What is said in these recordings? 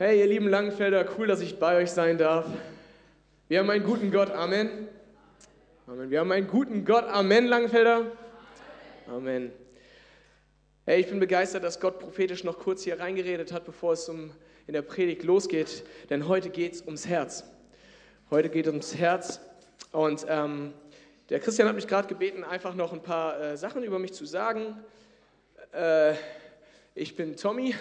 Hey, ihr lieben Langenfelder, cool, dass ich bei euch sein darf. Wir haben einen guten Gott, Amen. Amen. Wir haben einen guten Gott, Amen, Langenfelder. Amen. Hey, ich bin begeistert, dass Gott prophetisch noch kurz hier reingeredet hat, bevor es in der Predigt losgeht, denn heute geht es ums Herz. Heute geht es ums Herz und der Christian hat mich gerade gebeten, einfach noch ein paar Sachen über mich zu sagen. Ich bin Tommy.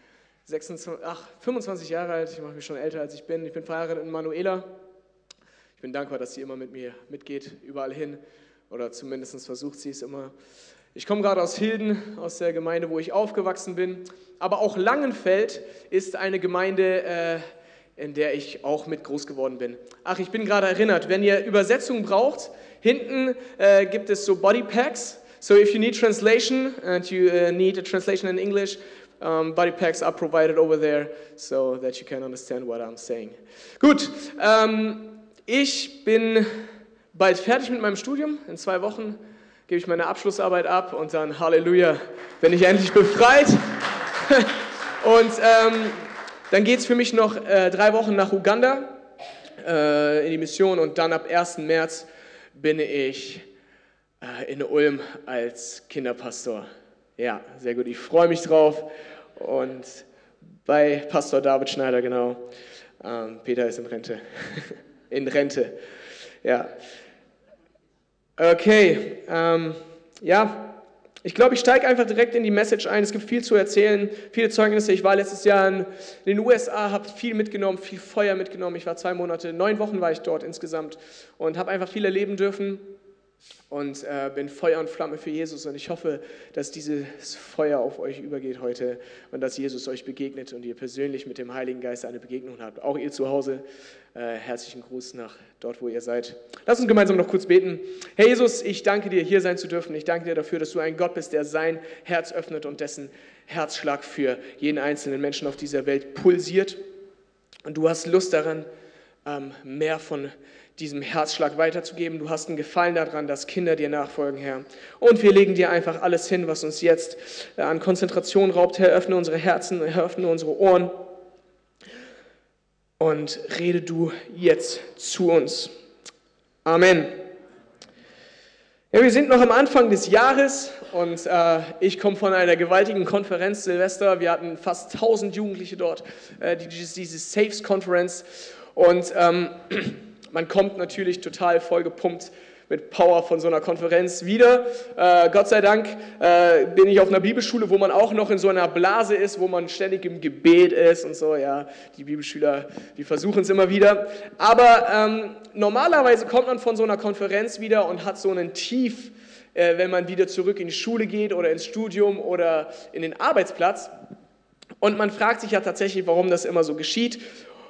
25 Jahre alt, ich mache mich schon älter als ich bin. Ich bin verheiratet mit Manuela. Ich bin dankbar, dass sie immer mit mir mitgeht, überall hin. Oder zumindest versucht sie es immer. Ich komme gerade aus Hilden, aus der Gemeinde, wo ich aufgewachsen bin. Aber auch Langenfeld ist eine Gemeinde, in der ich auch mit groß geworden bin. Ach, ich bin gerade erinnert, wenn ihr Übersetzung braucht, hinten gibt es so Bodypacks. So if you need translation and you need a translation in English, body packs are provided over there so that you can understand what I'm saying. Gut, ich bin bald fertig mit meinem Studium. In 2 Wochen gebe ich meine Abschlussarbeit ab und dann, Halleluja, bin ich endlich befreit. Und dann geht es für mich noch 3 Wochen nach Uganda in die Mission und dann ab 1. März bin ich in Ulm als Kinderpastor. Ja, sehr gut. Ich freue mich drauf. Und bei Pastor David Schneider, genau. Peter ist in Rente. In Rente. Ja. Okay. Ja, ich glaube, ich steige einfach direkt in die Message ein. Es gibt viel zu erzählen, viele Zeugnisse. Ich war letztes Jahr in den USA, habe viel mitgenommen, viel Feuer mitgenommen. Ich war 2 Monate, 9 Wochen war ich dort insgesamt und habe einfach viel erleben dürfen. Und bin Feuer und Flamme für Jesus und ich hoffe, dass dieses Feuer auf euch übergeht heute und dass Jesus euch begegnet und ihr persönlich mit dem Heiligen Geist eine Begegnung habt. Auch ihr zu Hause, herzlichen Gruß nach dort, wo ihr seid. Lasst uns gemeinsam noch kurz beten. Herr Jesus, ich danke dir, hier sein zu dürfen. Ich danke dir dafür, dass du ein Gott bist, der sein Herz öffnet und dessen Herzschlag für jeden einzelnen Menschen auf dieser Welt pulsiert. Und du hast Lust daran, mehr von diesem Herzschlag weiterzugeben. Du hast einen Gefallen daran, dass Kinder dir nachfolgen, Herr. Und wir legen dir einfach alles hin, was uns jetzt an Konzentration raubt. Herr, öffne unsere Herzen, Herr, öffne unsere Ohren und rede du jetzt zu uns. Amen. Ja, wir sind noch am Anfang des Jahres und ich komme von einer gewaltigen Konferenz, Silvester. Wir hatten fast 1000 Jugendliche dort, diese Saves Conference und man kommt natürlich total voll gepumpt mit Power von so einer Konferenz wieder. Gott sei Dank bin ich auf einer Bibelschule, wo man auch noch in so einer Blase ist, wo man ständig im Gebet ist und so. Ja, die Bibelschüler, die versuchen es immer wieder. Aber normalerweise kommt man von so einer Konferenz wieder und hat so einen Tief, wenn man wieder zurück in die Schule geht oder ins Studium oder in den Arbeitsplatz. Und man fragt sich ja tatsächlich, warum das immer so geschieht.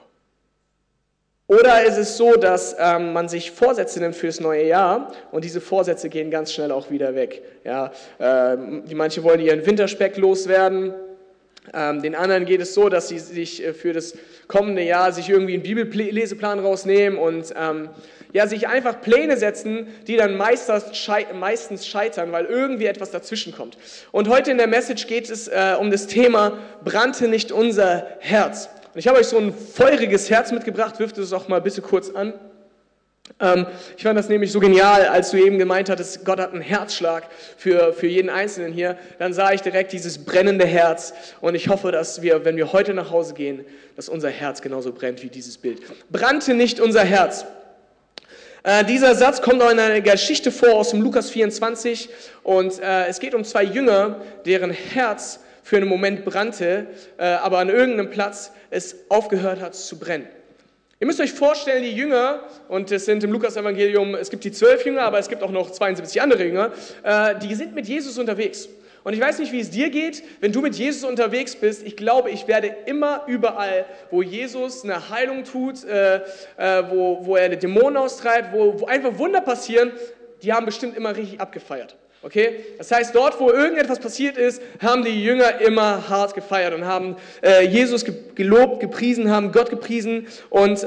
Oder ist es so, dass man sich Vorsätze nimmt für das neue Jahr und diese Vorsätze gehen ganz schnell auch wieder weg. Ja, manche wollen ihren Winterspeck loswerden, den anderen geht es so, dass sie sich für das kommende Jahr sich irgendwie einen Bibelleseplan rausnehmen und sich einfach Pläne setzen, die dann meistens scheitern, weil irgendwie etwas dazwischen kommt. Und heute in der Message geht es um das Thema brannte nicht unser Herz. Und ich habe euch so ein feuriges Herz mitgebracht, wirft es auch mal bitte kurz an. Ich fand das nämlich so genial, als du eben gemeint hattest, Gott hat einen Herzschlag für jeden Einzelnen hier. Dann sah ich direkt dieses brennende Herz und ich hoffe, dass wir, wenn wir heute nach Hause gehen, dass unser Herz genauso brennt wie dieses Bild. Brannte nicht unser Herz. Dieser Satz kommt auch in einer Geschichte vor aus dem Lukas 24 und es geht um 2 Jünger, deren Herz für einen Moment brannte, aber an irgendeinem Platz es aufgehört hat zu brennen. Ihr müsst euch vorstellen, die Jünger, und es sind im Lukas-Evangelium, es gibt die 12 Jünger, aber es gibt auch noch 72 andere Jünger, die sind mit Jesus unterwegs. Und ich weiß nicht, wie es dir geht, wenn du mit Jesus unterwegs bist. Ich glaube, ich werde immer überall, wo Jesus eine Heilung tut, wo er Dämonen austreibt, wo einfach Wunder passieren, die haben bestimmt immer richtig abgefeiert. Okay? Das heißt, dort, wo irgendetwas passiert ist, haben die Jünger immer hart gefeiert und haben Jesus gelobt, gepriesen, haben Gott gepriesen. Und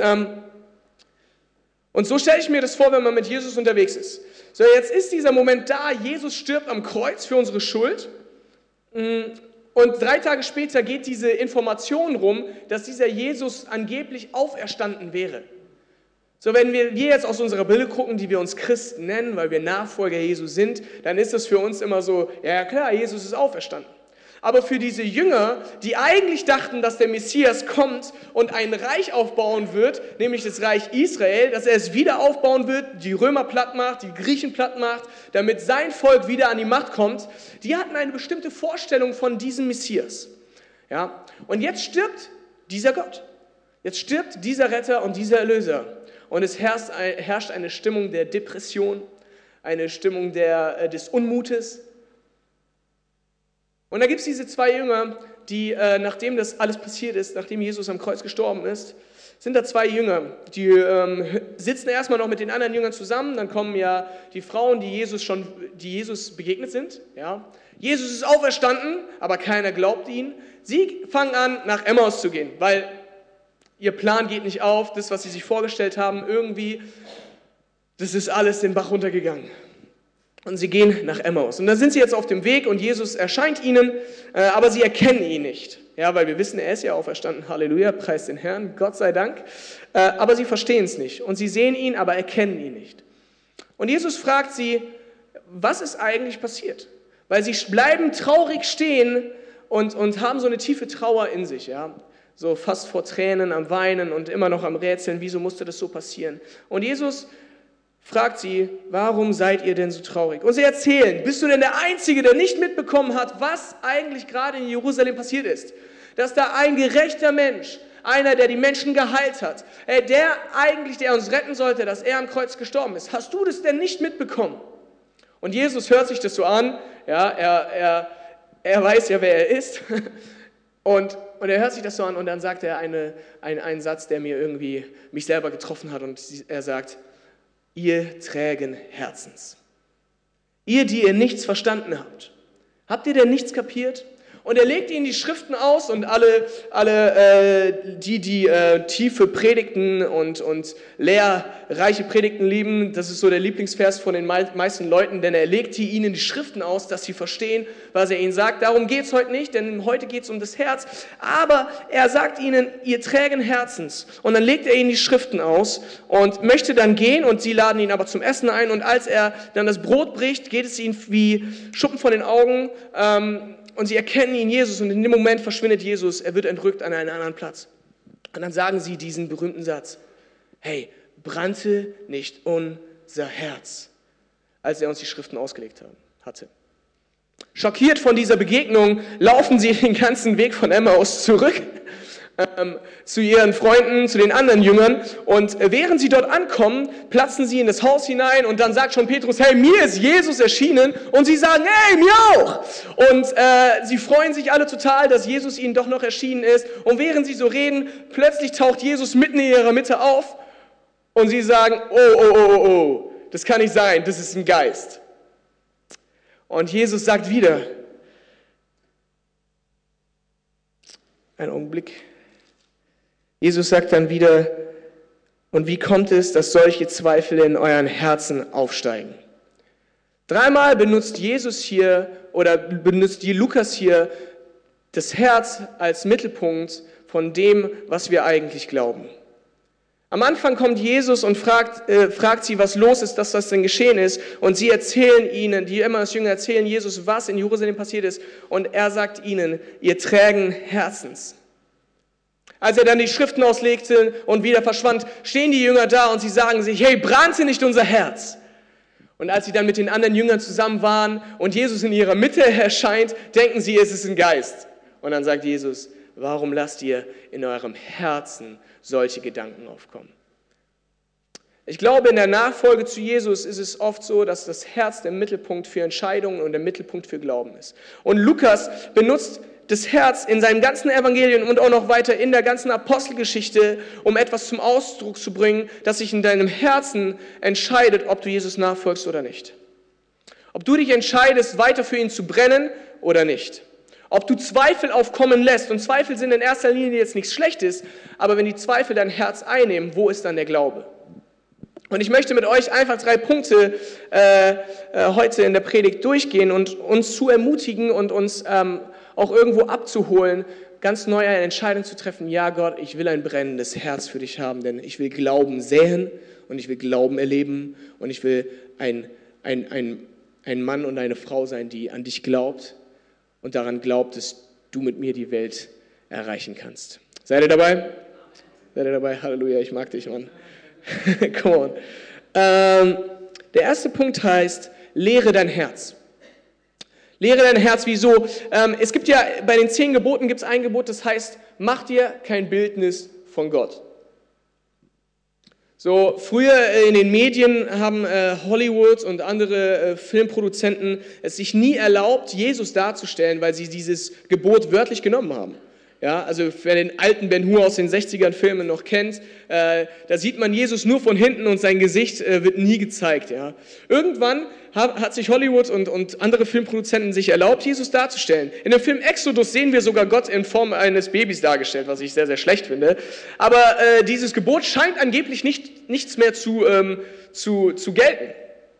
so stelle ich mir das vor, wenn man mit Jesus unterwegs ist. So, jetzt ist dieser Moment da, Jesus stirbt am Kreuz für unsere Schuld. Und 3 Tage später geht diese Information rum, dass dieser Jesus angeblich auferstanden wäre. So, wenn wir jetzt aus unserer Brille gucken, die wir uns Christen nennen, weil wir Nachfolger Jesu sind, dann ist das für uns immer so, ja klar, Jesus ist auferstanden. Aber für diese Jünger, die eigentlich dachten, dass der Messias kommt und ein Reich aufbauen wird, nämlich das Reich Israel, dass er es wieder aufbauen wird, die Römer platt macht, die Griechen platt macht, damit sein Volk wieder an die Macht kommt, die hatten eine bestimmte Vorstellung von diesem Messias. Ja? Und jetzt stirbt dieser Gott. Jetzt stirbt dieser Retter und dieser Erlöser. Und es herrscht eine Stimmung der Depression, eine Stimmung des Unmutes. Und da gibt es diese 2 Jünger, die, nachdem das alles passiert ist, nachdem Jesus am Kreuz gestorben ist, sind da 2 Jünger, die sitzen erstmal noch mit den anderen Jüngern zusammen, dann kommen ja die Frauen, die Jesus begegnet sind. Ja. Jesus ist auferstanden, aber keiner glaubt ihnen. Sie fangen an, nach Emmaus zu gehen, weil ihr Plan geht nicht auf, das, was sie sich vorgestellt haben, irgendwie, das ist alles den Bach runtergegangen. Und sie gehen nach Emmaus. Und da sind sie jetzt auf dem Weg und Jesus erscheint ihnen, aber sie erkennen ihn nicht. Ja, weil wir wissen, er ist ja auferstanden. Halleluja, preis den Herrn, Gott sei Dank. Aber sie verstehen es nicht. Und sie sehen ihn, aber erkennen ihn nicht. Und Jesus fragt sie, was ist eigentlich passiert? Weil sie bleiben traurig stehen und haben so eine tiefe Trauer in sich. Ja? So fast vor Tränen, am Weinen und immer noch am Rätseln, wieso musste das so passieren? Und Jesus fragt sie, warum seid ihr denn so traurig? Und sie erzählen, bist du denn der Einzige, der nicht mitbekommen hat, was eigentlich gerade in Jerusalem passiert ist? Dass da ein gerechter Mensch, einer, der die Menschen geheilt hat, der uns retten sollte, dass er am Kreuz gestorben ist. Hast du das denn nicht mitbekommen? Und Jesus hört sich das so an, ja, er weiß ja, wer er ist. Und er hört sich das so an und dann sagt er einen Satz, der mich selber getroffen hat. Und er sagt, ihr trägen Herzens. Ihr, die ihr nichts verstanden habt ihr denn nichts kapiert? Und er legt ihnen die Schriften aus und alle die tiefe Predigten und lehrreiche Predigten lieben, das ist so der Lieblingsvers von den meisten Leuten, denn er legt ihnen die Schriften aus, dass sie verstehen, was er ihnen sagt. Darum geht es heute nicht, denn heute geht es um das Herz. Aber er sagt ihnen, ihr trägen Herzens. Und dann legt er ihnen die Schriften aus und möchte dann gehen und sie laden ihn aber zum Essen ein. Und als er dann das Brot bricht, geht es ihnen wie Schuppen von den Augen, und sie erkennen ihn, Jesus, und in dem Moment verschwindet Jesus, er wird entrückt an einen anderen Platz. Und dann sagen sie diesen berühmten Satz, hey, brannte nicht unser Herz, als er uns die Schriften ausgelegt hatte. Schockiert von dieser Begegnung laufen sie den ganzen Weg von Emmaus zurück zu ihren Freunden, zu den anderen Jüngern, und während sie dort ankommen, platzen sie in das Haus hinein und dann sagt schon Petrus, hey, mir ist Jesus erschienen, und sie sagen, hey, mir auch, und sie freuen sich alle total, dass Jesus ihnen doch noch erschienen ist, und während sie so reden, plötzlich taucht Jesus mitten in ihrer Mitte auf und sie sagen, oh, das kann nicht sein, das ist ein Geist. Und Jesus sagt wieder, einen Augenblick, Jesus sagt dann wieder, und wie kommt es, dass solche Zweifel in euren Herzen aufsteigen? 3-mal benutzt Jesus hier, oder benutzt Lukas hier, das Herz als Mittelpunkt von dem, was wir eigentlich glauben. Am Anfang kommt Jesus und fragt sie, was los ist, dass das denn geschehen ist. Und sie erzählen ihnen, die Emmaus-Jünger erzählen Jesus, was in Jerusalem passiert ist. Und er sagt ihnen, ihr trägen Herzens. Als er dann die Schriften auslegte und wieder verschwand, stehen die Jünger da und sie sagen sich, hey, brannte nicht unser Herz? Und als sie dann mit den anderen Jüngern zusammen waren und Jesus in ihrer Mitte erscheint, denken sie, es ist ein Geist. Und dann sagt Jesus, warum lasst ihr in eurem Herzen solche Gedanken aufkommen? Ich glaube, in der Nachfolge zu Jesus ist es oft so, dass das Herz der Mittelpunkt für Entscheidungen und der Mittelpunkt für Glauben ist. Und Lukas benutzt das Herz in seinem ganzen Evangelium und auch noch weiter in der ganzen Apostelgeschichte, um etwas zum Ausdruck zu bringen, das sich in deinem Herzen entscheidet, ob du Jesus nachfolgst oder nicht. Ob du dich entscheidest, weiter für ihn zu brennen oder nicht. Ob du Zweifel aufkommen lässt. Und Zweifel sind in erster Linie jetzt nichts Schlechtes, aber wenn die Zweifel dein Herz einnehmen, wo ist dann der Glaube? Und ich möchte mit euch einfach 3 Punkte heute in der Predigt durchgehen und uns zu ermutigen und uns auch irgendwo abzuholen, ganz neu eine Entscheidung zu treffen, ja Gott, ich will ein brennendes Herz für dich haben, denn ich will Glauben säen und ich will Glauben erleben und ich will ein Mann und eine Frau sein, die an dich glaubt und daran glaubt, dass du mit mir die Welt erreichen kannst. Seid ihr dabei? Seid ihr dabei? Halleluja, ich mag dich, Mann. Come on. Der erste Punkt heißt, lehre dein Herz. Lehre dein Herz, wieso? Es gibt ja, bei den 10 Geboten gibt es ein Gebot, das heißt, mach dir kein Bildnis von Gott. So, früher in den Medien haben Hollywood und andere Filmproduzenten es sich nie erlaubt, Jesus darzustellen, weil sie dieses Gebot wörtlich genommen haben. Ja, also wer den alten Ben Hur aus den 60er-Filmen noch kennt, da sieht man Jesus nur von hinten und sein Gesicht wird nie gezeigt. Ja. Irgendwann hat sich Hollywood und andere Filmproduzenten sich erlaubt, Jesus darzustellen. In dem Film Exodus sehen wir sogar Gott in Form eines Babys dargestellt, was ich sehr, sehr schlecht finde. Aber dieses Gebot scheint angeblich nichts mehr zu gelten.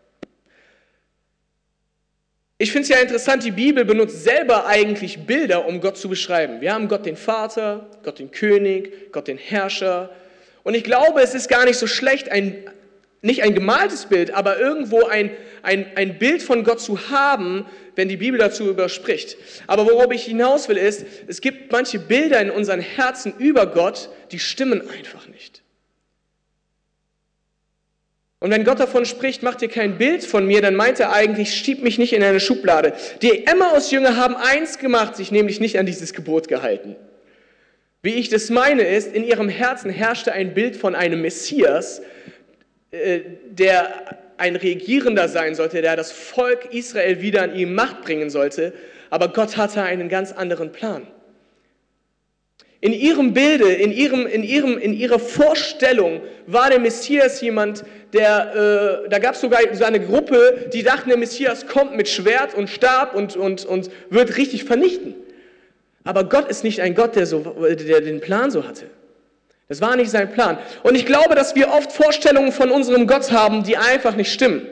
Ich finde es ja interessant, die Bibel benutzt selber eigentlich Bilder, um Gott zu beschreiben. Wir haben Gott den Vater, Gott den König, Gott den Herrscher. Und ich glaube, es ist gar nicht so schlecht, nicht ein gemaltes Bild, aber irgendwo ein Bild von Gott zu haben, wenn die Bibel dazu spricht. Aber worauf ich hinaus will, ist, es gibt manche Bilder in unseren Herzen über Gott, die stimmen einfach nicht. Und wenn Gott davon spricht, mach dir kein Bild von mir, dann meint er eigentlich, schieb mich nicht in eine Schublade. Die Emmaus-Jünger haben eins gemacht, sich nämlich nicht an dieses Gebot gehalten. Wie ich das meine ist, in ihrem Herzen herrschte ein Bild von einem Messias, der ein Regierender sein sollte, der das Volk Israel wieder an ihm Macht bringen sollte. Aber Gott hatte einen ganz anderen Plan. In ihrem Bilde, in ihrer Vorstellung war der Messias jemand, da gab es sogar so eine Gruppe, die dachten, der Messias kommt mit Schwert und Stab und wird richtig vernichten. Aber Gott ist nicht ein Gott, der den Plan so hatte. Das war nicht sein Plan. Und ich glaube, dass wir oft Vorstellungen von unserem Gott haben, die einfach nicht stimmen.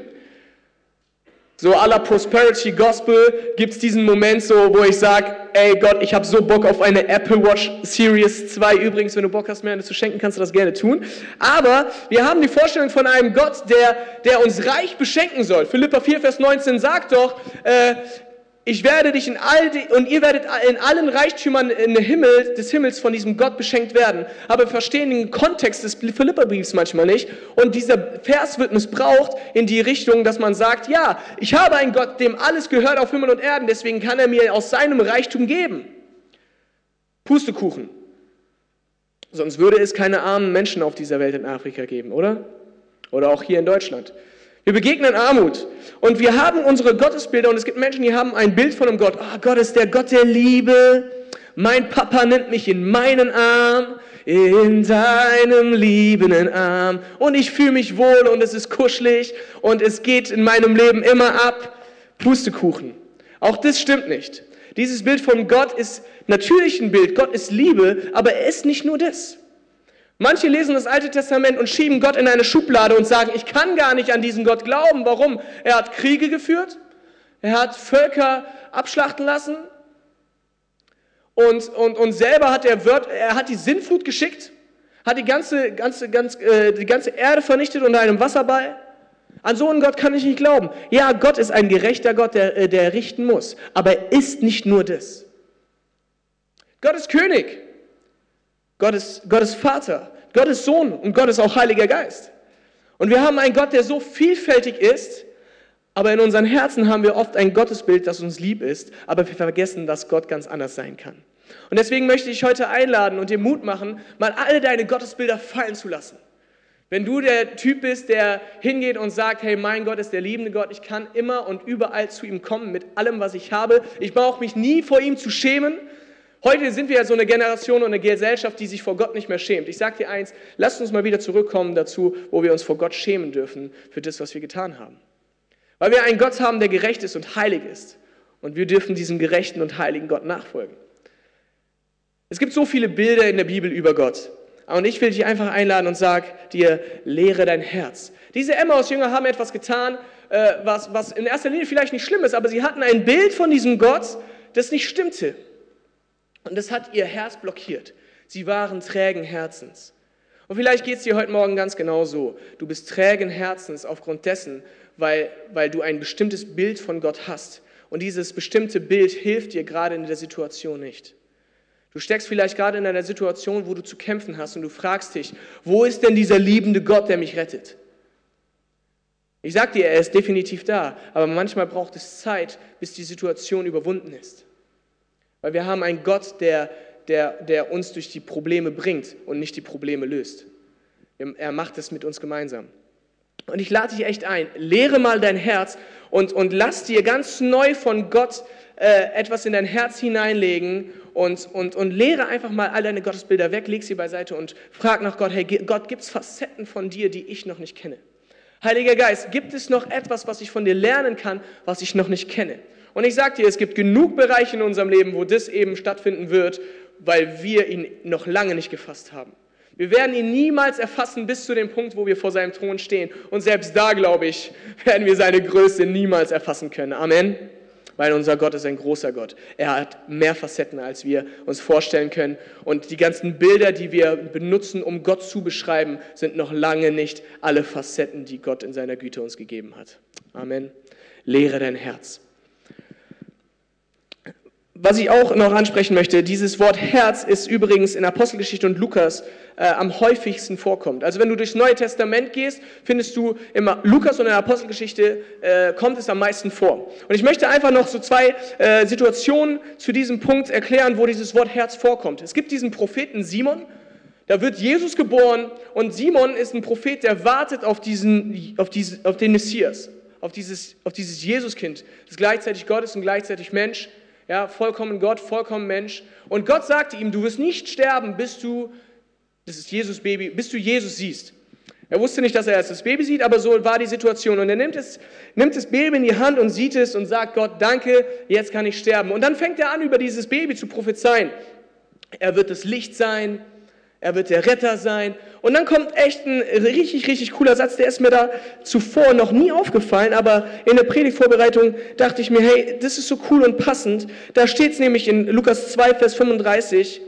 So à la Prosperity Gospel gibt es diesen Moment so, wo ich sage, ey Gott, ich habe so Bock auf eine Apple Watch Series 2. Übrigens, wenn du Bock hast, mir eine zu schenken, kannst du das gerne tun. Aber wir haben die Vorstellung von einem Gott, der uns reich beschenken soll. Philipper 4, Vers 19 sagt doch, ich werde dich und ihr werdet in allen Reichtümern des Himmels von diesem Gott beschenkt werden. Aber wir verstehen den Kontext des Philipperbriefs manchmal nicht. Und dieser Vers wird missbraucht in die Richtung, dass man sagt, ja, ich habe einen Gott, dem alles gehört auf Himmel und Erden, deswegen kann er mir aus seinem Reichtum geben. Pustekuchen. Sonst würde es keine armen Menschen auf dieser Welt in Afrika geben, oder? Oder auch hier in Deutschland. Wir begegnen Armut und wir haben unsere Gottesbilder und es gibt Menschen, die haben ein Bild von einem Gott. Oh, Gott ist der Gott der Liebe. Mein Papa nimmt mich in meinen Arm, in deinem liebenden Arm. Und ich fühle mich wohl und es ist kuschelig und es geht in meinem Leben immer ab. Pustekuchen. Auch das stimmt nicht. Dieses Bild von Gott ist natürlich ein Bild. Gott ist Liebe, aber er ist nicht nur das. Manche lesen das Alte Testament und schieben Gott in eine Schublade und sagen, ich kann gar nicht an diesen Gott glauben. Warum? Er hat Kriege geführt, er hat Völker abschlachten lassen und selber hat er hat die Sintflut geschickt, hat die ganze Erde vernichtet unter einem Wasserball. An so einen Gott kann ich nicht glauben. Ja, Gott ist ein gerechter Gott, der richten muss, aber er ist nicht nur das. Gott ist König. Gott ist Vater, Gott ist Sohn und Gott ist auch Heiliger Geist. Und wir haben einen Gott, der so vielfältig ist, aber in unseren Herzen haben wir oft ein Gottesbild, das uns lieb ist, aber wir vergessen, dass Gott ganz anders sein kann. Und deswegen möchte ich heute einladen und dir Mut machen, mal alle deine Gottesbilder fallen zu lassen. Wenn du der Typ bist, der hingeht und sagt, hey, mein Gott ist der liebende Gott, ich kann immer und überall zu ihm kommen mit allem, was ich habe. Ich brauche mich nie vor ihm zu schämen. Heute sind wir ja so eine Generation und eine Gesellschaft, die sich vor Gott nicht mehr schämt. Ich sage dir eins, lasst uns mal wieder zurückkommen dazu, wo wir uns vor Gott schämen dürfen für das, was wir getan haben. Weil wir einen Gott haben, der gerecht ist und heilig ist. Und wir dürfen diesem gerechten und heiligen Gott nachfolgen. Es gibt so viele Bilder in der Bibel über Gott. Und ich will dich einfach einladen und sag dir, lehre dein Herz. Diese Emmaus-Jünger haben etwas getan, was in erster Linie vielleicht nicht schlimm ist, aber sie hatten ein Bild von diesem Gott, das nicht stimmte. Und das hat ihr Herz blockiert. Sie waren trägen Herzens. Und vielleicht geht es dir heute Morgen ganz genau so. Du bist trägen Herzens aufgrund dessen, weil du ein bestimmtes Bild von Gott hast. Und dieses bestimmte Bild hilft dir gerade in der Situation nicht. Du steckst vielleicht gerade in einer Situation, wo du zu kämpfen hast und du fragst dich, wo ist denn dieser liebende Gott, der mich rettet? Ich sage dir, er ist definitiv da, aber manchmal braucht es Zeit, bis die Situation überwunden ist. Weil wir haben einen Gott, der uns durch die Probleme bringt und nicht die Probleme löst. Er macht es mit uns gemeinsam. Und ich lade dich echt ein, lehre mal dein Herz und lass dir ganz neu von Gott etwas in dein Herz hineinlegen und lehre einfach mal all deine Gottesbilder weg, leg sie beiseite und frag nach Gott, hey Gott, gibt es Facetten von dir, die ich noch nicht kenne? Heiliger Geist, gibt es noch etwas, was ich von dir lernen kann, was ich noch nicht kenne? Und ich sage dir, es gibt genug Bereiche in unserem Leben, wo das eben stattfinden wird, weil wir ihn noch lange nicht gefasst haben. Wir werden ihn niemals erfassen bis zu dem Punkt, wo wir vor seinem Thron stehen. Und selbst da, glaube ich, werden wir seine Größe niemals erfassen können. Amen. Weil unser Gott ist ein großer Gott. Er hat mehr Facetten, als wir uns vorstellen können. Und die ganzen Bilder, die wir benutzen, um Gott zu beschreiben, sind noch lange nicht alle Facetten, die Gott in seiner Güte uns gegeben hat. Amen. Lehre dein Herz. Was ich auch noch ansprechen möchte, dieses Wort Herz ist übrigens in Apostelgeschichte und Lukas am häufigsten vorkommt. Also wenn du durchs Neue Testament gehst, findest du im Lukas und in der Apostelgeschichte kommt es am meisten vor. Und ich möchte einfach noch so zwei Situationen zu diesem Punkt erklären, wo dieses Wort Herz vorkommt. Es gibt diesen Propheten Simon, da wird Jesus geboren und Simon ist ein Prophet, der wartet auf den Messias, auf dieses Jesuskind, das gleichzeitig Gott ist und gleichzeitig Mensch. Ja, vollkommen Gott, vollkommen Mensch. Und Gott sagte ihm, du wirst nicht sterben, bis du Jesus siehst. Er wusste nicht, dass er erst das Baby sieht, aber so war die Situation. Und er nimmt das Baby in die Hand und sieht es und sagt, Gott, danke, jetzt kann ich sterben. Und dann fängt er an, über dieses Baby zu prophezeien. Er wird das Licht sein, er wird der Retter sein. Und dann kommt echt ein richtig, richtig cooler Satz, der ist mir da zuvor noch nie aufgefallen, aber in der Predigtvorbereitung dachte ich mir, hey, das ist so cool und passend. Da steht es nämlich in Lukas 2, Vers 35,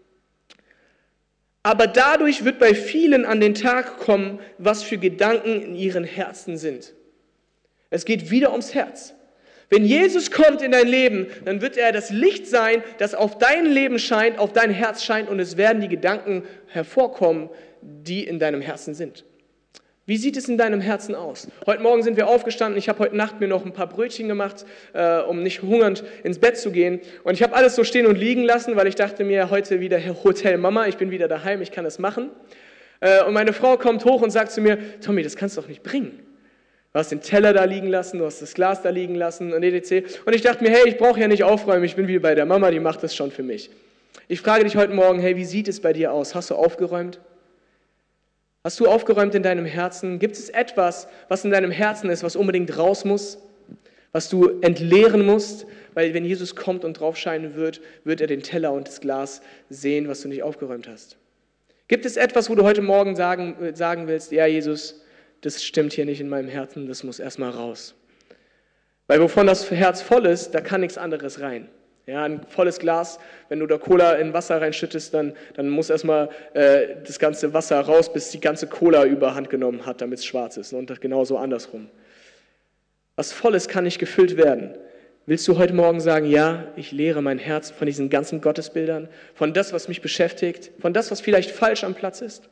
aber dadurch wird bei vielen an den Tag kommen, was für Gedanken in ihren Herzen sind. Es geht wieder ums Herz. Wenn Jesus kommt in dein Leben, dann wird er das Licht sein, das auf dein Leben scheint, auf dein Herz scheint und es werden die Gedanken hervorkommen, die in deinem Herzen sind. Wie sieht es in deinem Herzen aus? Heute Morgen sind wir aufgestanden, ich habe heute Nacht mir noch ein paar Brötchen gemacht, um nicht hungernd ins Bett zu gehen. Und ich habe alles so stehen und liegen lassen, weil ich dachte mir, heute wieder Hotel Mama, ich bin wieder daheim, ich kann das machen. Und meine Frau kommt hoch und sagt zu mir, Tommy, das kannst du doch nicht bringen. Du hast den Teller da liegen lassen, du hast das Glas da liegen lassen und etc. Und ich dachte mir, hey, ich brauche ja nicht aufräumen, ich bin wie bei der Mama, die macht das schon für mich. Ich frage dich heute Morgen, hey, wie sieht es bei dir aus? Hast du aufgeräumt? Hast du aufgeräumt in deinem Herzen? Gibt es etwas, was in deinem Herzen ist, was unbedingt raus muss? Was du entleeren musst? Weil wenn Jesus kommt und drauf scheinen wird, wird er den Teller und das Glas sehen, was du nicht aufgeräumt hast. Gibt es etwas, wo du heute Morgen sagen willst, ja Jesus, das stimmt hier nicht in meinem Herzen, das muss erstmal raus. Weil wovon das Herz voll ist, da kann nichts anderes rein. Ja, ein volles Glas, wenn du da Cola in Wasser reinschüttest, dann muss erstmal das ganze Wasser raus, bis die ganze Cola überhand genommen hat, damit es schwarz ist. Und genauso andersrum. Was voll ist, kann nicht gefüllt werden. Willst du heute Morgen sagen, ja, ich leere mein Herz von diesen ganzen Gottesbildern, von das, was mich beschäftigt, von das, was vielleicht falsch am Platz ist?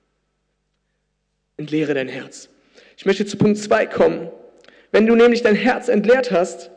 Entleere dein Herz. Ich möchte zu Punkt 2 kommen. Wenn du nämlich dein Herz entleert hast,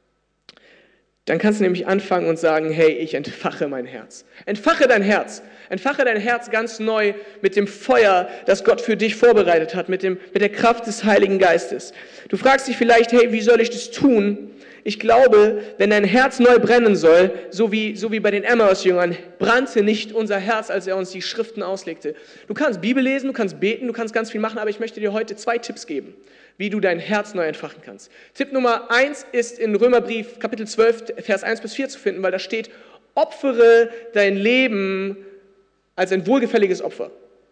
dann kannst du nämlich anfangen und sagen, hey, ich entfache mein Herz. Entfache dein Herz. Entfache dein Herz ganz neu mit dem Feuer, das Gott für dich vorbereitet hat, mit der Kraft des Heiligen Geistes. Du fragst dich vielleicht, hey, wie soll ich das tun? Ich glaube, wenn dein Herz neu brennen soll, so wie bei den Emmaus-Jüngern, brannte nicht unser Herz, als er uns die Schriften auslegte. Du kannst Bibel lesen, du kannst beten, du kannst ganz viel machen, aber ich möchte dir heute 2 Tipps geben, wie du dein Herz neu entfachen kannst. Tipp Nummer 1 ist in Römerbrief Kapitel 12, Vers 1 bis 4 zu finden, weil da steht, opfere dein Leben als ein wohlgefälliges Opfer.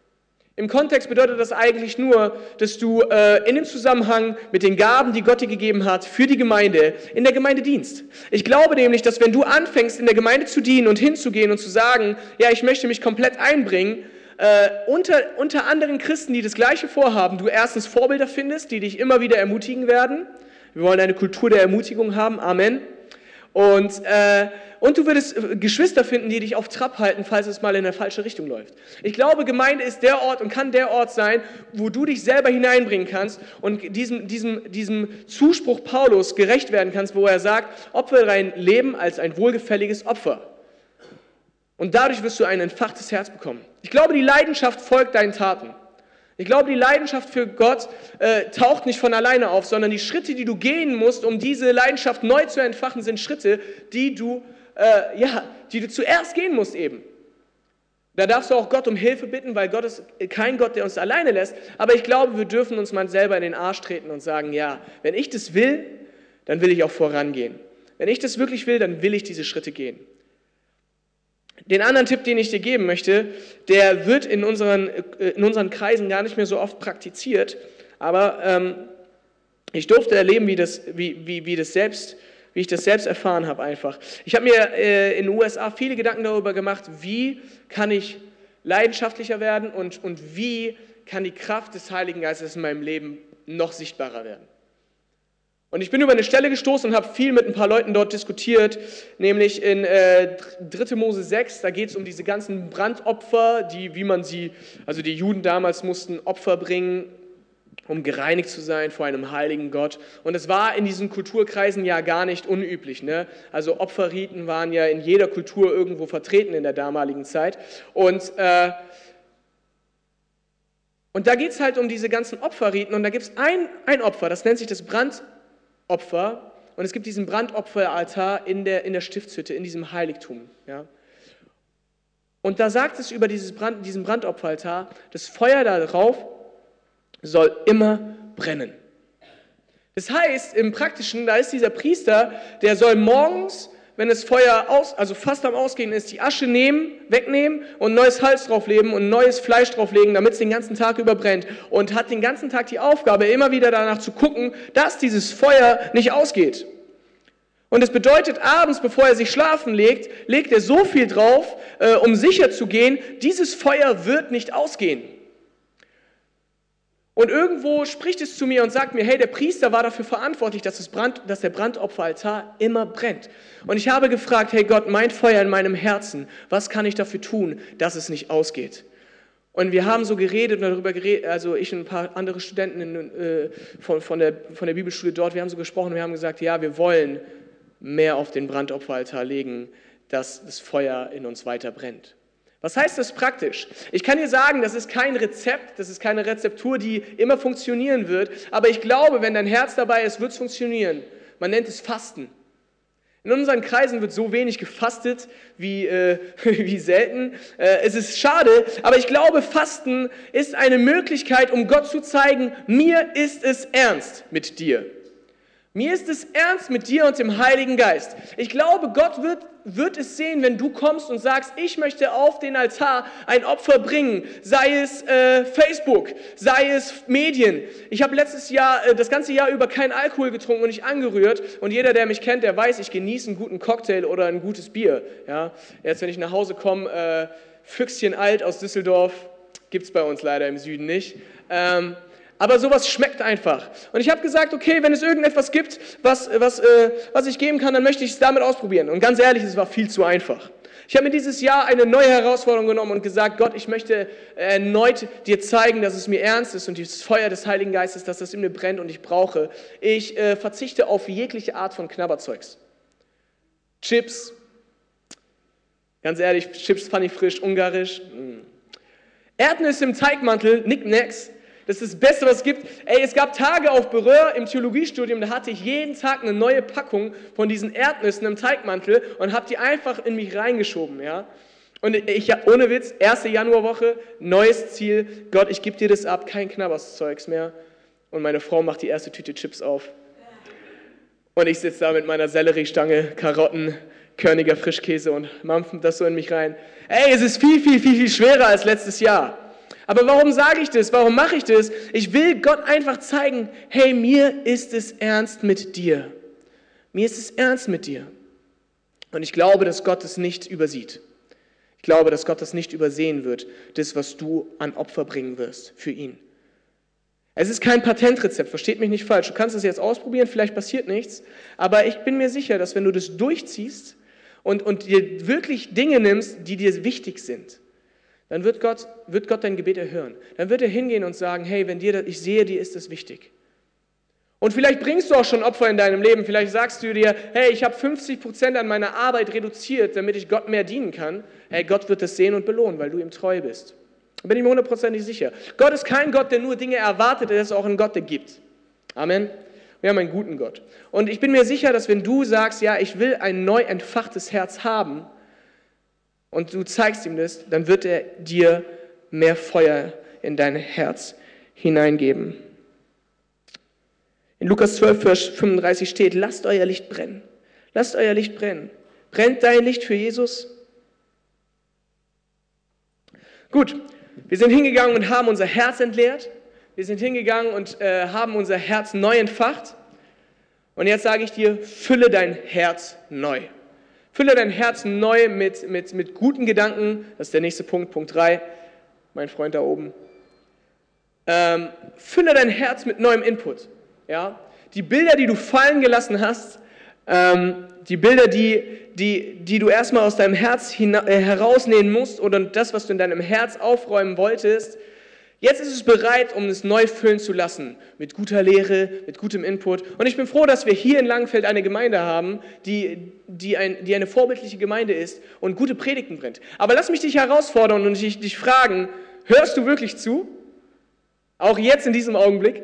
Im Kontext bedeutet das eigentlich nur, dass du in dem Zusammenhang mit den Gaben, die Gott dir gegeben hat, für die Gemeinde, in der Gemeinde dienst. Ich glaube nämlich, dass wenn du anfängst, in der Gemeinde zu dienen und hinzugehen und zu sagen, ja, ich möchte mich komplett einbringen, unter anderen Christen, die das Gleiche vorhaben, du erstens Vorbilder findest, die dich immer wieder ermutigen werden. Wir wollen eine Kultur der Ermutigung haben, Amen. Und du würdest Geschwister finden, die dich auf Trab halten, falls es mal in eine falsche Richtung läuft. Ich glaube, Gemeinde ist der Ort und kann der Ort sein, wo du dich selber hineinbringen kannst und diesem Zuspruch Paulus gerecht werden kannst, wo er sagt, opfere dein Leben als ein wohlgefälliges Opfer. Und dadurch wirst du ein entfachtes Herz bekommen. Ich glaube, die Leidenschaft folgt deinen Taten. Ich glaube, die Leidenschaft für Gott taucht nicht von alleine auf, sondern die Schritte, die du gehen musst, um diese Leidenschaft neu zu entfachen, sind Schritte, die du zuerst gehen musst eben. Da darfst du auch Gott um Hilfe bitten, weil Gott ist kein Gott, der uns alleine lässt. Aber ich glaube, wir dürfen uns mal selber in den Arsch treten und sagen, ja, wenn ich das will, dann will ich auch vorangehen. Wenn ich das wirklich will, dann will ich diese Schritte gehen. Den anderen Tipp, den ich dir geben möchte, der wird in unseren Kreisen gar nicht mehr so oft praktiziert, aber ich durfte erleben, wie ich das selbst erfahren habe einfach. Ich habe mir in den USA viele Gedanken darüber gemacht, wie kann ich leidenschaftlicher werden und wie kann die Kraft des Heiligen Geistes in meinem Leben noch sichtbarer werden. Und ich bin über eine Stelle gestoßen und habe viel mit ein paar Leuten dort diskutiert, nämlich in 3. Mose 6, da geht es um diese ganzen Brandopfer, die Juden damals mussten Opfer bringen, um gereinigt zu sein vor einem heiligen Gott. Und es war in diesen Kulturkreisen ja gar nicht unüblich, ne? Also Opferriten waren ja in jeder Kultur irgendwo vertreten in der damaligen Zeit. Und da geht es halt um diese ganzen Opferriten und da gibt es ein Opfer, das nennt sich das Brandopfer. Und es gibt diesen Brandopferaltar in der Stiftshütte, in diesem Heiligtum. Ja. Und da sagt es über diesen Brandopferaltar, das Feuer darauf soll immer brennen. Das heißt, im Praktischen, da ist dieser Priester, der soll morgens, wenn das Feuer fast am Ausgehen ist, die Asche wegnehmen und neues Holz drauflegen und neues Fleisch drauflegen, damit es den ganzen Tag über brennt. Und hat den ganzen Tag die Aufgabe, immer wieder danach zu gucken, dass dieses Feuer nicht ausgeht. Und es bedeutet, abends, bevor er sich schlafen legt, legt er so viel drauf, um sicher zu gehen, dieses Feuer wird nicht ausgehen. Und irgendwo spricht es zu mir und sagt mir, hey, der Priester war dafür verantwortlich, dass der Brandopferaltar immer brennt. Und ich habe gefragt, hey Gott, mein Feuer in meinem Herzen, was kann ich dafür tun, dass es nicht ausgeht? Und wir haben so geredet und darüber geredet, also ich und ein paar andere Studenten von der Bibelschule dort, wir haben so gesprochen und wir haben gesagt, ja, wir wollen mehr auf den Brandopferaltar legen, dass das Feuer in uns weiter brennt. Was heißt das praktisch? Ich kann dir sagen, das ist kein Rezept, das ist keine Rezeptur, die immer funktionieren wird, aber ich glaube, wenn dein Herz dabei ist, wird es funktionieren. Man nennt es Fasten. In unseren Kreisen wird so wenig gefastet wie selten. Es ist schade, aber ich glaube, Fasten ist eine Möglichkeit, um Gott zu zeigen, mir ist es ernst mit dir. Mir ist es ernst mit dir und dem Heiligen Geist. Ich glaube, Gott wird es sehen, wenn du kommst und sagst, ich möchte auf den Altar ein Opfer bringen, sei es Facebook, sei es Medien. Ich habe das ganze Jahr über keinen Alkohol getrunken und nicht angerührt. Und jeder, der mich kennt, der weiß, ich genieße einen guten Cocktail oder ein gutes Bier. Ja? Jetzt, wenn ich nach Hause komme, Füchschen alt aus Düsseldorf, gibt es bei uns leider im Süden nicht. Aber sowas schmeckt einfach. Und ich habe gesagt, okay, wenn es irgendetwas gibt, was ich geben kann, dann möchte ich es damit ausprobieren. Und ganz ehrlich, es war viel zu einfach. Ich habe mir dieses Jahr eine neue Herausforderung genommen und gesagt, Gott, ich möchte erneut dir zeigen, dass es mir ernst ist und das Feuer des Heiligen Geistes, dass das in mir brennt und ich verzichte auf jegliche Art von Knabberzeugs. Chips, ganz ehrlich, Chips fand ich frisch, ungarisch. Erdnüsse im Teigmantel, Knickknacks. Das ist das Beste, was es gibt. Es gab Tage auf Berühr im Theologiestudium, da hatte ich jeden Tag eine neue Packung von diesen Erdnüssen im Teigmantel und habe die einfach in mich reingeschoben. Ja? Und ohne Witz, 1. Januarwoche, neues Ziel. Gott, ich gebe dir das ab, kein Knabberzeugs mehr. Und meine Frau macht die erste Tüte Chips auf. Und ich sitze da mit meiner Selleriestange, Karotten, körniger Frischkäse und mampfen das so in mich rein. Es ist viel, viel, viel, viel schwerer als letztes Jahr. Aber warum sage ich das? Warum mache ich das? Ich will Gott einfach zeigen, hey, mir ist es ernst mit dir. Mir ist es ernst mit dir. Und ich glaube, dass Gott es nicht übersieht. Ich glaube, dass Gott das nicht übersehen wird, das, was du an Opfer bringen wirst für ihn. Es ist kein Patentrezept, versteht mich nicht falsch. Du kannst es jetzt ausprobieren, vielleicht passiert nichts. Aber ich bin mir sicher, dass wenn du das durchziehst und dir wirklich Dinge nimmst, die dir wichtig sind, dann wird Gott dein Gebet erhören. Dann wird er hingehen und sagen, hey, ich sehe, dir ist das wichtig. Und vielleicht bringst du auch schon Opfer in deinem Leben. Vielleicht sagst du dir, hey, ich habe 50% an meiner Arbeit reduziert, damit ich Gott mehr dienen kann. Hey, Gott wird das sehen und belohnen, weil du ihm treu bist. Da bin ich mir 100% sicher. Gott ist kein Gott, der nur Dinge erwartet, er ist auch ein Gott, der gibt. Amen. Wir haben einen guten Gott. Und ich bin mir sicher, dass wenn du sagst, ja, ich will ein neu entfachtes Herz haben und du zeigst ihm das, dann wird er dir mehr Feuer in dein Herz hineingeben. In Lukas 12, Vers 35 steht, lasst euer Licht brennen. Lasst euer Licht brennen. Brennt dein Licht für Jesus? Gut, wir sind hingegangen und haben unser Herz entleert. Wir sind hingegangen und haben unser Herz neu entfacht. Und jetzt sage ich dir, fülle dein Herz neu. Fülle dein Herz neu mit guten Gedanken. Das ist der nächste Punkt, Punkt 3. Mein Freund da oben. Fülle dein Herz mit neuem Input. Ja? Die Bilder, die du fallen gelassen hast, die Bilder, die du erstmal aus deinem Herz herausnehmen musst oder das, was du in deinem Herz aufräumen wolltest, jetzt ist es bereit, um es neu füllen zu lassen, mit guter Lehre, mit gutem Input. Und ich bin froh, dass wir hier in Langenfeld eine Gemeinde haben, die eine vorbildliche Gemeinde ist und gute Predigten bringt. Aber lass mich dich herausfordern und dich fragen, hörst du wirklich zu? Auch jetzt in diesem Augenblick?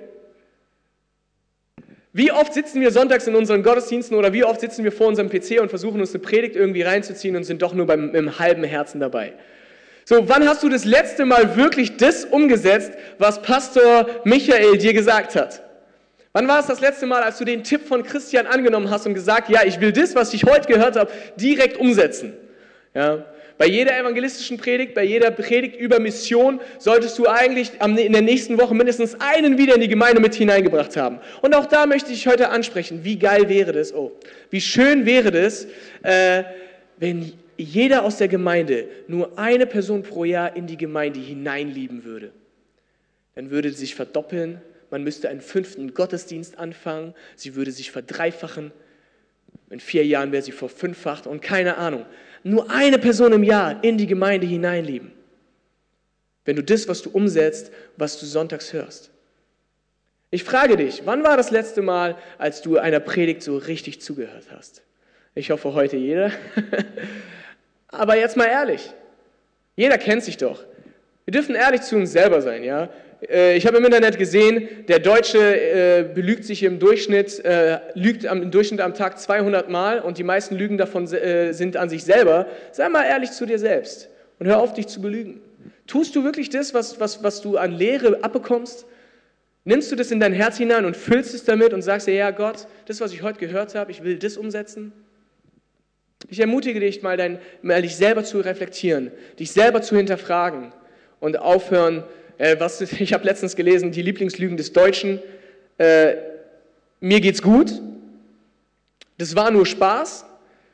Wie oft sitzen wir sonntags in unseren Gottesdiensten oder wie oft sitzen wir vor unserem PC und versuchen uns eine Predigt irgendwie reinzuziehen und sind doch nur im halben Herzen dabei? So, wann hast du das letzte Mal wirklich das umgesetzt, was Pastor Michael dir gesagt hat? Wann war es das letzte Mal, als du den Tipp von Christian angenommen hast und gesagt, ja, ich will das, was ich heute gehört habe, direkt umsetzen? Ja. Bei jeder evangelistischen Predigt, bei jeder Predigt über Mission solltest du eigentlich in der nächsten Woche mindestens einen wieder in die Gemeinde mit hineingebracht haben. Und auch da möchte ich heute ansprechen, wie geil wäre das, wie schön wäre das, wenn jeder aus der Gemeinde nur eine Person pro Jahr in die Gemeinde hineinlieben würde. Dann würde sie sich verdoppeln, man müsste einen 5. Gottesdienst anfangen, sie würde sich verdreifachen, in 4 Jahren wäre sie verfünffacht und keine Ahnung. Nur eine Person im Jahr in die Gemeinde hineinlieben. Wenn du das, was du umsetzt, was du sonntags hörst. Ich frage dich, wann war das letzte Mal, als du einer Predigt so richtig zugehört hast? Ich hoffe, heute jeder. Aber jetzt mal ehrlich, jeder kennt sich doch. Wir dürfen ehrlich zu uns selber sein, ja? Ich habe im Internet gesehen, der Deutsche belügt sich im Durchschnitt, lügt im Durchschnitt am Tag 200 Mal und die meisten Lügen davon sind an sich selber. Sei mal ehrlich zu dir selbst und hör auf, dich zu belügen. Tust du wirklich das, was du an Lehre abbekommst? Nimmst du das in dein Herz hinein und füllst es damit und sagst dir, ja Gott, das, was ich heute gehört habe, ich will das umsetzen? Ich ermutige dich mal dich selber zu reflektieren, dich selber zu hinterfragen und aufhören, ich habe letztens gelesen, die Lieblingslügen des Deutschen, mir geht's gut, das war nur Spaß,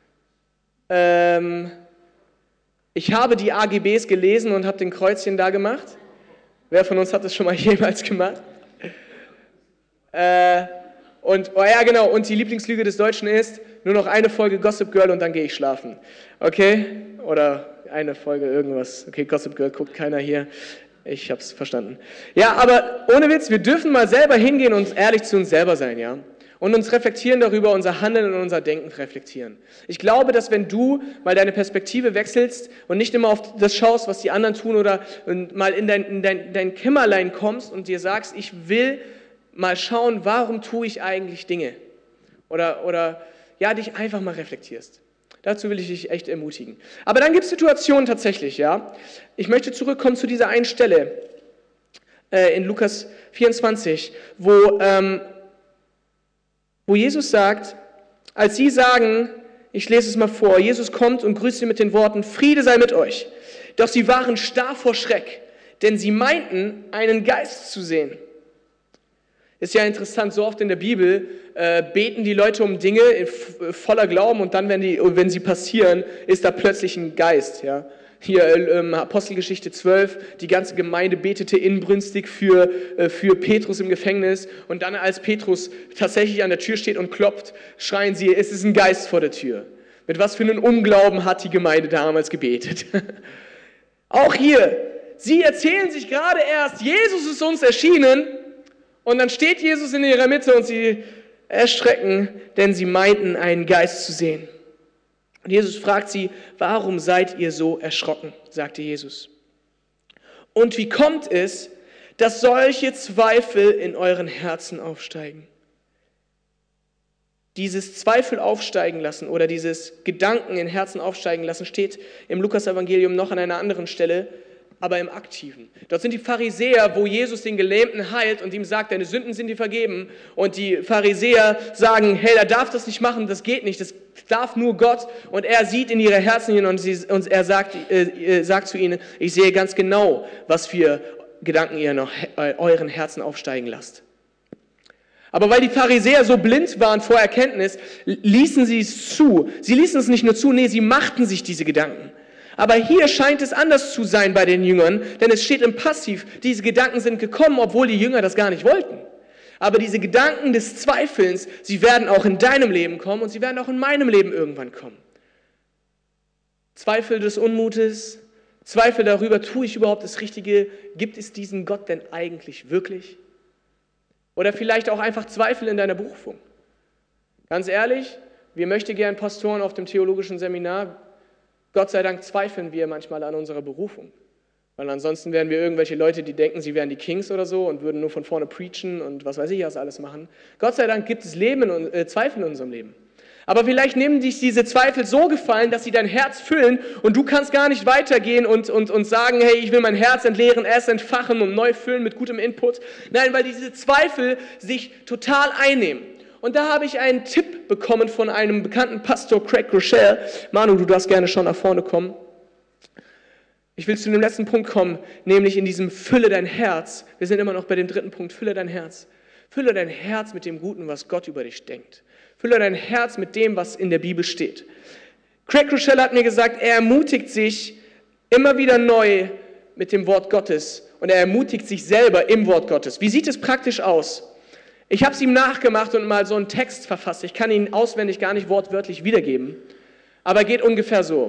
ich habe die AGBs gelesen und habe den Kreuzchen da gemacht. Wer von uns hat das schon mal jemals gemacht? Und die Lieblingslüge des Deutschen ist, nur noch eine Folge Gossip Girl und dann gehe ich schlafen. Okay? Oder eine Folge irgendwas. Okay, Gossip Girl guckt keiner hier. Ich habe es verstanden. Ja, aber ohne Witz, wir dürfen mal selber hingehen und ehrlich zu uns selber sein, ja? Und uns reflektieren darüber, unser Handeln und unser Denken reflektieren. Ich glaube, dass wenn du mal deine Perspektive wechselst und nicht immer auf das schaust, was die anderen tun oder mal in dein Kämmerlein kommst und dir sagst, ich will mal schauen, warum tue ich eigentlich Dinge? Oder dich einfach mal reflektierst. Dazu will ich dich echt ermutigen. Aber dann gibt es Situationen tatsächlich, ja. Ich möchte zurückkommen zu dieser einen Stelle in Lukas 24, wo Jesus sagt, als sie sagen, ich lese es mal vor, Jesus kommt und grüßt sie mit den Worten, Friede sei mit euch. Doch sie waren starr vor Schreck, denn sie meinten, einen Geist zu sehen. Ist ja interessant, so oft in der Bibel beten die Leute um Dinge voller Glauben und dann, wenn sie passieren, ist da plötzlich ein Geist. Ja? Hier Apostelgeschichte 12, die ganze Gemeinde betete inbrünstig für Petrus im Gefängnis und dann, als Petrus tatsächlich an der Tür steht und klopft, schreien sie, es ist ein Geist vor der Tür. Mit was für einem Unglauben hat die Gemeinde damals gebetet. Auch hier, sie erzählen sich gerade erst, Jesus ist uns erschienen und dann steht Jesus in ihrer Mitte und sie erschrecken, denn sie meinten, einen Geist zu sehen. Und Jesus fragt sie, warum seid ihr so erschrocken, sagte Jesus. Und wie kommt es, dass solche Zweifel in euren Herzen aufsteigen? Dieses Zweifel aufsteigen lassen oder dieses Gedanken in Herzen aufsteigen lassen, steht im Lukas-Evangelium noch an einer anderen Stelle, aber im Aktiven. Dort sind die Pharisäer, wo Jesus den Gelähmten heilt und ihm sagt, deine Sünden sind dir vergeben. Und die Pharisäer sagen, hey, er darf das nicht machen, das geht nicht, das darf nur Gott. Und er sieht in ihre Herzen hin und er sagt zu ihnen, ich sehe ganz genau, was für Gedanken ihr noch euren Herzen aufsteigen lasst. Aber weil die Pharisäer so blind waren vor Erkenntnis, ließen sie es zu. Sie ließen es nicht nur zu, nee, sie machten sich diese Gedanken. Aber hier scheint es anders zu sein bei den Jüngern, denn es steht im Passiv, diese Gedanken sind gekommen, obwohl die Jünger das gar nicht wollten. Aber diese Gedanken des Zweifelns, sie werden auch in deinem Leben kommen und sie werden auch in meinem Leben irgendwann kommen. Zweifel des Unmutes, Zweifel darüber, tue ich überhaupt das Richtige? Gibt es diesen Gott denn eigentlich wirklich? Oder vielleicht auch einfach Zweifel in deiner Berufung. Ganz ehrlich, wir möchten gern Pastoren auf dem theologischen Seminar, Gott sei Dank zweifeln wir manchmal an unserer Berufung. Weil ansonsten wären wir irgendwelche Leute, die denken, sie wären die Kings oder so und würden nur von vorne preachen und was weiß ich was alles machen. Gott sei Dank gibt es Zweifel in unserem Leben. Aber vielleicht nehmen dich diese Zweifel so gefallen, dass sie dein Herz füllen und du kannst gar nicht weitergehen und sagen, hey, ich will mein Herz entleeren, es entfachen und neu füllen mit gutem Input. Nein, weil diese Zweifel sich total einnehmen. Und da habe ich einen Tipp bekommen von einem bekannten Pastor, Craig Rochelle. Manu, du darfst gerne schon nach vorne kommen. Ich will zu dem letzten Punkt kommen, nämlich in diesem Fülle dein Herz. Wir sind immer noch bei dem dritten Punkt, Fülle dein Herz. Fülle dein Herz mit dem Guten, was Gott über dich denkt. Fülle dein Herz mit dem, was in der Bibel steht. Craig Rochelle hat mir gesagt, er ermutigt sich immer wieder neu mit dem Wort Gottes und er ermutigt sich selber im Wort Gottes. Wie sieht es praktisch aus? Ich habe es ihm nachgemacht und mal so einen Text verfasst. Ich kann ihn auswendig gar nicht wortwörtlich wiedergeben, aber er geht ungefähr so.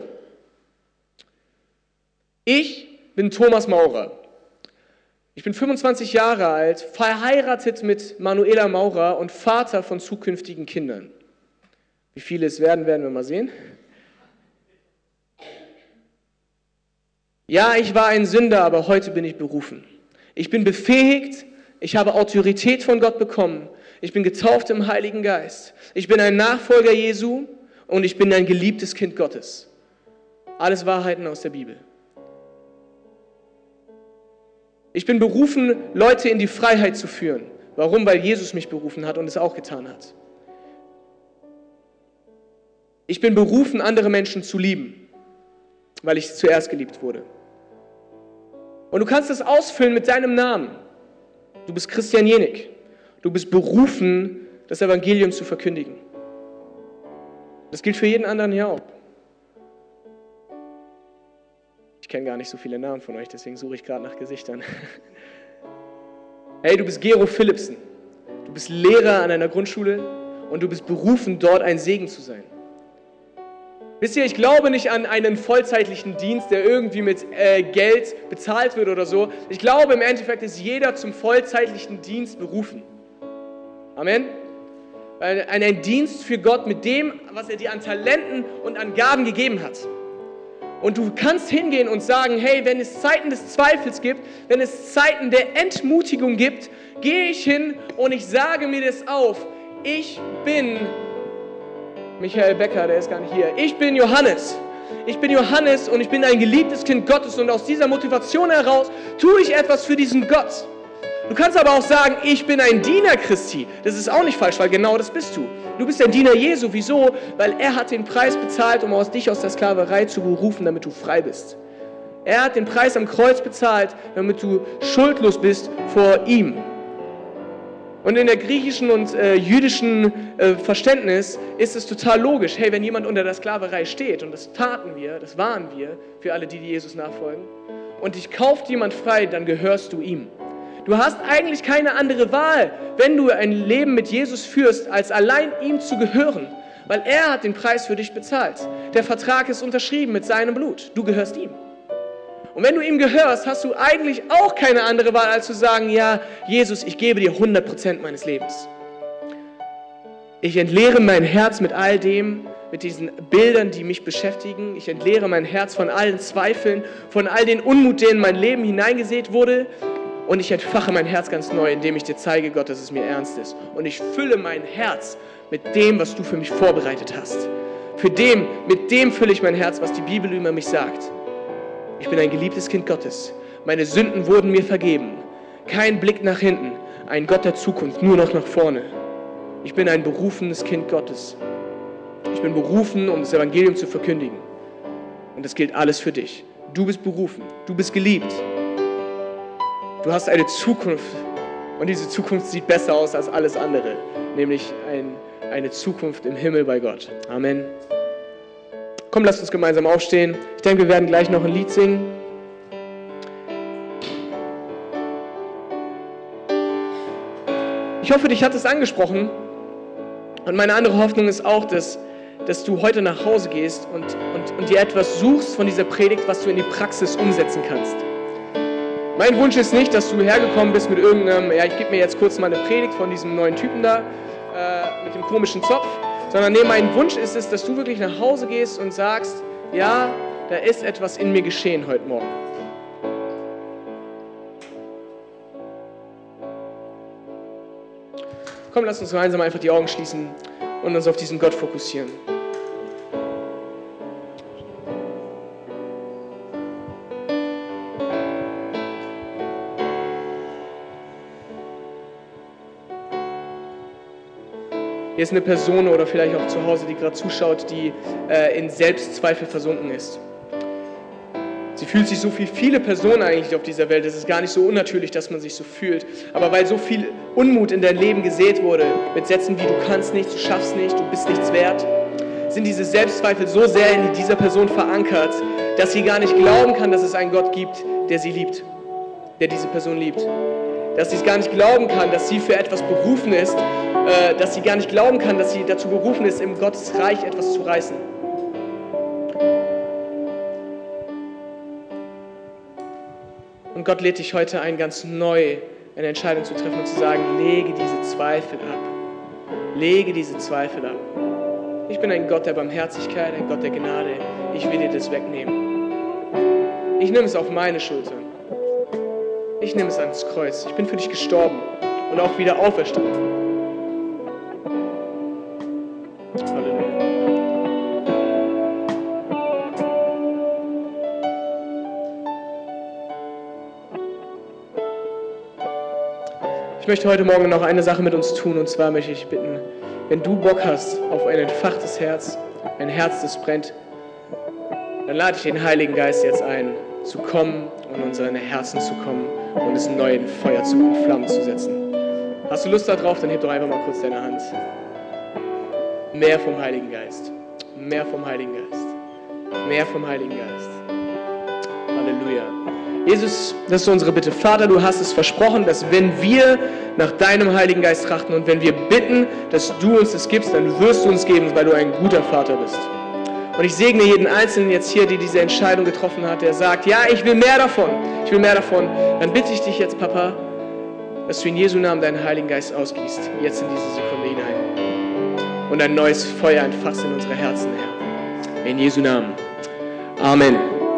Ich bin Thomas Maurer. Ich bin 25 Jahre alt, verheiratet mit Manuela Maurer und Vater von zukünftigen Kindern. Wie viele es werden wir mal sehen. Ja, ich war ein Sünder, aber heute bin ich berufen. Ich bin befähigt, ich habe Autorität von Gott bekommen. Ich bin getauft im Heiligen Geist. Ich bin ein Nachfolger Jesu und ich bin ein geliebtes Kind Gottes. Alles Wahrheiten aus der Bibel. Ich bin berufen, Leute in die Freiheit zu führen. Warum? Weil Jesus mich berufen hat und es auch getan hat. Ich bin berufen, andere Menschen zu lieben, weil ich zuerst geliebt wurde. Und du kannst das ausfüllen mit deinem Namen. Du bist Christian Jenig. Du bist berufen, das Evangelium zu verkündigen. Das gilt für jeden anderen hier auch. Ich kenne gar nicht so viele Namen von euch, deswegen suche ich gerade nach Gesichtern. Hey, du bist Gero Philipsen. Du bist Lehrer an einer Grundschule und du bist berufen, dort ein Segen zu sein. Wisst ihr, ich glaube nicht an einen vollzeitlichen Dienst, der irgendwie mit Geld bezahlt wird oder so. Ich glaube, im Endeffekt ist jeder zum vollzeitlichen Dienst berufen. Amen. Ein Dienst für Gott mit dem, was er dir an Talenten und an Gaben gegeben hat. Und du kannst hingehen und sagen, hey, wenn es Zeiten des Zweifels gibt, wenn es Zeiten der Entmutigung gibt, gehe ich hin und ich sage mir das auf. Ich bin Michael Becker, der ist gar nicht hier. Ich bin Johannes. Ich bin Johannes und ich bin ein geliebtes Kind Gottes und aus dieser Motivation heraus tue ich etwas für diesen Gott. Du kannst aber auch sagen, ich bin ein Diener Christi. Das ist auch nicht falsch, weil genau das bist du. Du bist ein Diener Jesu. Wieso? Weil er hat den Preis bezahlt, um dich aus der Sklaverei zu berufen, damit du frei bist. Er hat den Preis am Kreuz bezahlt, damit du schuldlos bist vor ihm. Und in der griechischen und jüdischen Verständnis ist es total logisch, hey, wenn jemand unter der Sklaverei steht, und das taten wir, das waren wir, für alle, die Jesus nachfolgen, und dich kauft jemand frei, dann gehörst du ihm. Du hast eigentlich keine andere Wahl, wenn du ein Leben mit Jesus führst, als allein ihm zu gehören, weil er hat den Preis für dich bezahlt. Der Vertrag ist unterschrieben mit seinem Blut, du gehörst ihm. Und wenn du ihm gehörst, hast du eigentlich auch keine andere Wahl, als zu sagen, ja, Jesus, ich gebe dir 100% meines Lebens. Ich entleere mein Herz mit all dem, mit diesen Bildern, die mich beschäftigen. Ich entleere mein Herz von allen Zweifeln, von all den Unmut, der in mein Leben hineingesät wurde. Und ich entfache mein Herz ganz neu, indem ich dir zeige, Gott, dass es mir ernst ist. Und ich fülle mein Herz mit dem, was du für mich vorbereitet hast. Mit dem fülle ich mein Herz, was die Bibel über mich sagt. Ich bin ein geliebtes Kind Gottes. Meine Sünden wurden mir vergeben. Kein Blick nach hinten. Ein Gott der Zukunft, nur noch nach vorne. Ich bin ein berufenes Kind Gottes. Ich bin berufen, um das Evangelium zu verkündigen. Und das gilt alles für dich. Du bist berufen. Du bist geliebt. Du hast eine Zukunft. Und diese Zukunft sieht besser aus als alles andere. Nämlich eine Zukunft im Himmel bei Gott. Amen. Komm, lasst uns gemeinsam aufstehen. Ich denke, wir werden gleich noch ein Lied singen. Ich hoffe, dich hat es angesprochen. Und meine andere Hoffnung ist auch, dass du heute nach Hause gehst und dir etwas suchst von dieser Predigt, was du in die Praxis umsetzen kannst. Mein Wunsch ist nicht, dass du hergekommen bist mit irgendeinem, ich gebe mir jetzt kurz mal eine Predigt von diesem neuen Typen da, mit dem komischen Zopf, sondern mein Wunsch ist es, dass du wirklich nach Hause gehst und sagst, ja, da ist etwas in mir geschehen heute Morgen. Komm, lass uns gemeinsam einfach die Augen schließen und uns auf diesen Gott fokussieren. Hier ist eine Person oder vielleicht auch zu Hause, die gerade zuschaut, die in Selbstzweifel versunken ist. Sie fühlt sich so viele Personen eigentlich auf dieser Welt. Es ist gar nicht so unnatürlich, dass man sich so fühlt. Aber weil so viel Unmut in dein Leben gesät wurde, mit Sätzen wie du kannst nichts, du schaffst nicht, du bist nichts wert, sind diese Selbstzweifel so sehr in dieser Person verankert, dass sie gar nicht glauben kann, dass es einen Gott gibt, der sie liebt, der diese Person liebt. Dass sie es gar nicht glauben kann, dass sie für etwas berufen ist, dass sie gar nicht glauben kann, dass sie dazu berufen ist, im Gottes Reich etwas zu reißen. Und Gott lädt dich heute ein, ganz neu eine Entscheidung zu treffen und zu sagen, lege diese Zweifel ab. Lege diese Zweifel ab. Ich bin ein Gott der Barmherzigkeit, ein Gott der Gnade. Ich will dir das wegnehmen. Ich nehme es auf meine Schultern. Ich nehme es ans Kreuz. Ich bin für dich gestorben und auch wieder auferstanden. Halleluja. Ich möchte heute Morgen noch eine Sache mit uns tun, und zwar möchte ich bitten, wenn du Bock hast auf ein entfachtes Herz, ein Herz, das brennt, dann lade ich den Heiligen Geist jetzt ein, zu kommen und in unsere Herzen zu kommen und es neu in Feuer in Flammen zu setzen. Hast du Lust darauf, dann heb doch einfach mal kurz deine Hand. Mehr vom Heiligen Geist. Mehr vom Heiligen Geist. Mehr vom Heiligen Geist. Halleluja. Jesus, das ist unsere Bitte. Vater, du hast es versprochen, dass wenn wir nach deinem Heiligen Geist trachten und wenn wir bitten, dass du uns das gibst, dann wirst du uns geben, weil du ein guter Vater bist. Und ich segne jeden Einzelnen jetzt hier, der diese Entscheidung getroffen hat, der sagt, ja, ich will mehr davon. Ich will mehr davon. Dann bitte ich dich jetzt, Papa, dass du in Jesu Namen deinen Heiligen Geist ausgießt, jetzt in diese Sekunde hinein. Und ein neues Feuer entfachst in unsere Herzen, Herr. In Jesu Namen. Amen.